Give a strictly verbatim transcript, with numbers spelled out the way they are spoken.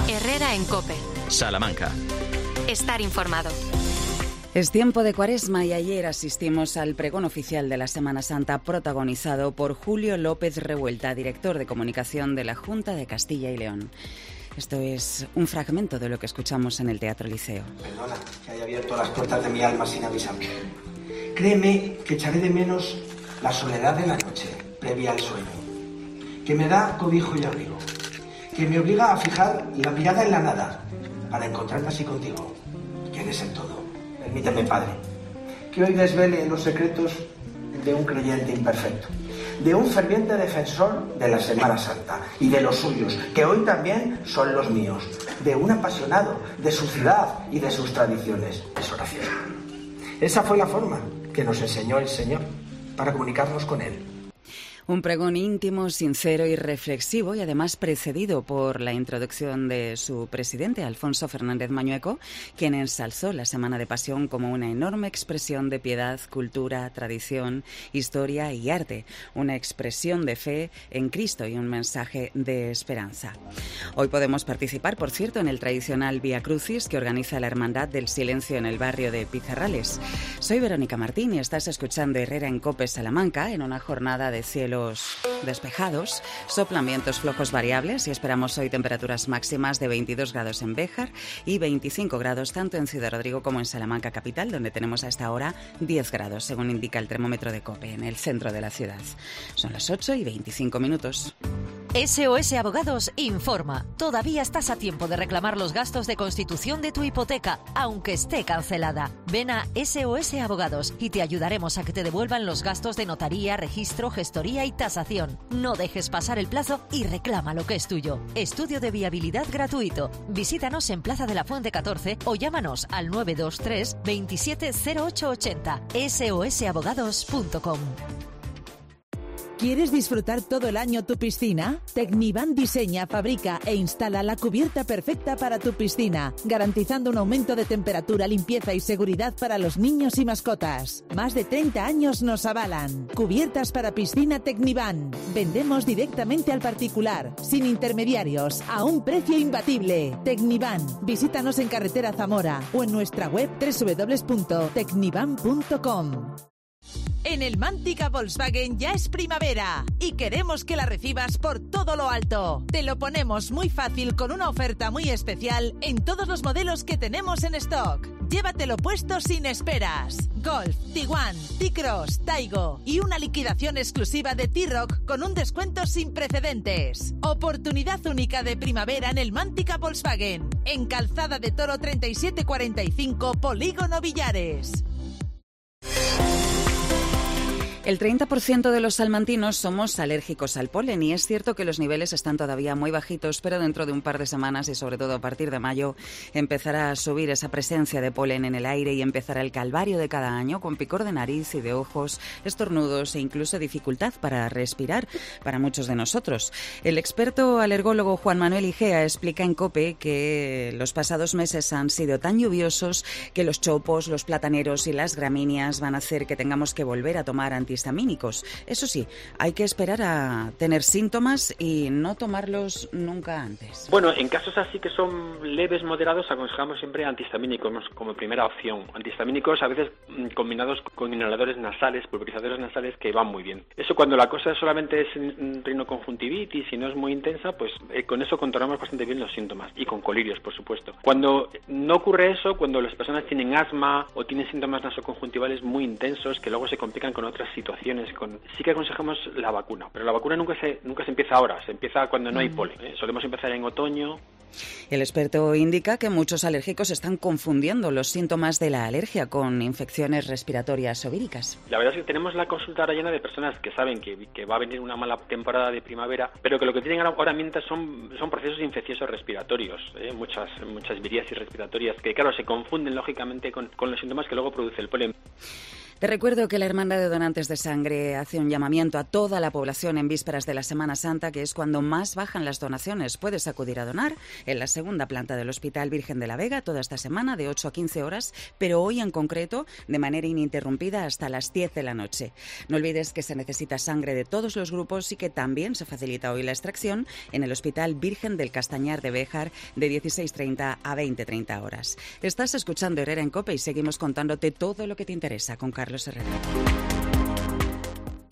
Herrera en COPE. Salamanca. Estar informado. Es tiempo de Cuaresma y ayer asistimos al pregón oficial de la Semana Santa protagonizado por Julio López Revuelta, director de comunicación de la Junta de Castilla y León. Esto es un fragmento de lo que escuchamos en el Teatro Liceo. Perdona que haya abierto las puertas de mi alma sin avisarme. Créeme que echaré de menos la soledad de la noche, previa al sueño, que me da cobijo y abrigo, que me obliga a fijar la mirada en la nada para encontrarme así contigo, que eres el todo. Permíteme, Padre, que hoy desvele los secretos de un creyente imperfecto, de un ferviente defensor de la Semana Santa y de los suyos, que hoy también son los míos, de un apasionado de su ciudad y de sus tradiciones. Es oración. Esa fue la forma que nos enseñó el Señor para comunicarnos con Él. Un pregón íntimo, sincero y reflexivo y además precedido por la introducción de su presidente, Alfonso Fernández Mañueco, quien ensalzó la Semana de Pasión como una enorme expresión de piedad, cultura, tradición, historia y arte, una expresión de fe en Cristo y un mensaje de esperanza. Hoy podemos participar, por cierto, en el tradicional Vía Crucis que organiza la Hermandad del Silencio en el barrio de Pizarrales. Soy Verónica Martín y estás escuchando Herrera en COPE Salamanca en una jornada de cielo despejados, soplan vientos flojos variables y esperamos hoy temperaturas máximas de veintidós grados en Béjar y veinticinco grados tanto en Ciudad Rodrigo como en Salamanca capital, donde tenemos a esta hora diez grados, según indica el termómetro de COPE, en el centro de la ciudad. Son las ocho y veinticinco minutos. S O S Abogados informa. Todavía estás a tiempo de reclamar los gastos de constitución de tu hipoteca, aunque esté cancelada. Ven a S O S Abogados y te ayudaremos a que te devuelvan los gastos de notaría, registro, gestoría y tasación. No dejes pasar el plazo y reclama lo que es tuyo. Estudio de viabilidad gratuito. Visítanos en Plaza de la Fuente catorce o llámanos al nueve dos tres, veintisiete cero ocho ochenta. S O S abogados punto com. ¿Quieres disfrutar todo el año tu piscina? Tecnivan diseña, fabrica e instala la cubierta perfecta para tu piscina, garantizando un aumento de temperatura, limpieza y seguridad para los niños y mascotas. Más de treinta años nos avalan. Cubiertas para piscina Tecnivan. Vendemos directamente al particular, sin intermediarios, a un precio imbatible. Tecnivan. Visítanos en Carretera Zamora o en nuestra web doble u doble u doble u punto tecnivan punto com. En el Mántica Volkswagen ya es primavera y queremos que la recibas por todo lo alto. Te lo ponemos muy fácil con una oferta muy especial en todos los modelos que tenemos en stock. Llévatelo puesto sin esperas. Golf, Tiguan, T-Cross, Taigo y una liquidación exclusiva de T-Roc con un descuento sin precedentes. Oportunidad única de primavera en el Mántica Volkswagen. En Calzada de Toro treinta y siete cuarenta y cinco, Polígono Villares. El treinta por ciento de los salmantinos somos alérgicos al polen y es cierto que los niveles están todavía muy bajitos, pero dentro de un par de semanas y sobre todo a partir de mayo empezará a subir esa presencia de polen en el aire y empezará el calvario de cada año con picor de nariz y de ojos, estornudos e incluso dificultad para respirar para muchos de nosotros. El experto alergólogo Juan Manuel Igea explica en COPE que los pasados meses han sido tan lluviosos que los chopos, los plataneros y las gramíneas van a hacer que tengamos que volver a tomar antihistamínicos. Eso sí, hay que esperar a tener síntomas y no tomarlos nunca antes. Bueno, en casos así que son leves, moderados, aconsejamos siempre antihistamínicos como primera opción. Antihistamínicos a veces combinados con inhaladores nasales, pulverizadores nasales que van muy bien. Eso cuando la cosa solamente es rinoconjuntivitis y no es muy intensa, pues eh, con eso controlamos bastante bien los síntomas y con colirios, por supuesto. Cuando no ocurre eso, cuando las personas tienen asma o tienen síntomas nasoconjuntivales muy intensos que luego se complican con otras situaciones, con... sí que aconsejamos la vacuna, pero la vacuna nunca se nunca se empieza ahora, se empieza cuando no hay polen, ¿eh? Solemos empezar en otoño. El experto indica que muchos alérgicos están confundiendo los síntomas de la alergia con infecciones respiratorias o víricas. La verdad es que tenemos la consulta ahora llena de personas que saben que, que va a venir una mala temporada de primavera, pero que lo que tienen ahora mientras son, son procesos infecciosos respiratorios, ¿eh? muchas muchas viríasis respiratorias que claro se confunden lógicamente con, con los síntomas que luego produce el polen. Te recuerdo que la Hermandad de Donantes de Sangre hace un llamamiento a toda la población en vísperas de la Semana Santa, que es cuando más bajan las donaciones. Puedes acudir a donar en la segunda planta del Hospital Virgen de la Vega toda esta semana de ocho a quince horas, pero hoy en concreto de manera ininterrumpida hasta las diez de la noche. No olvides que se necesita sangre de todos los grupos y que también se facilita hoy la extracción en el Hospital Virgen del Castañar de Béjar de dieciséis treinta a veinte treinta horas. Estás escuchando Herrera en COPE y seguimos contándote todo lo que te interesa con Carlos Herrera.